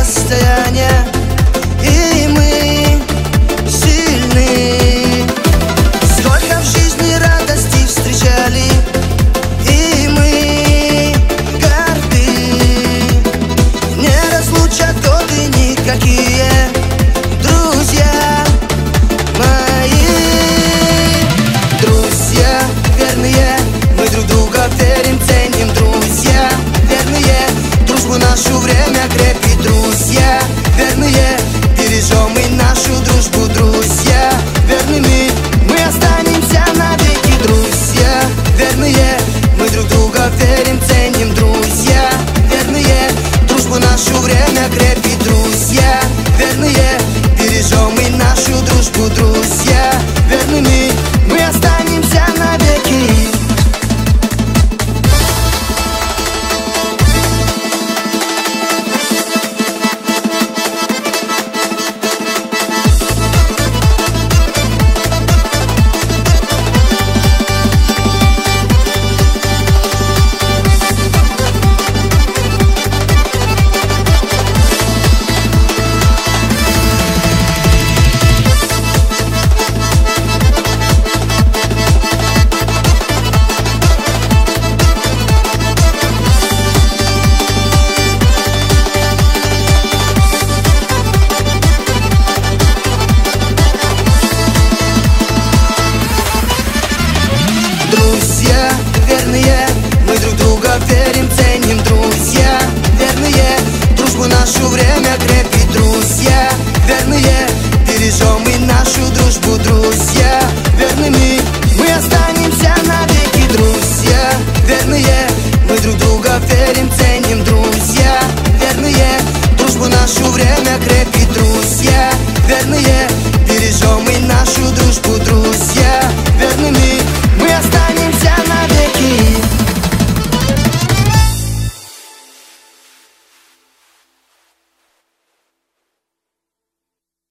расстояния, и мы сильны. Сколько в жизни радостей встречали, и мы горды. Не разлучат годы никакие, друзья мои. Друзья верные, мы друг друга верим, ценим. Друзья верные, дружбу нашу время крепит. Друзья верные, бережем мы нашу дружбу. Друзья верными мы останемся навеки. Друзья верные, мы друг друга верим, ценим. Друзья верные, дружбу нашу время крепит.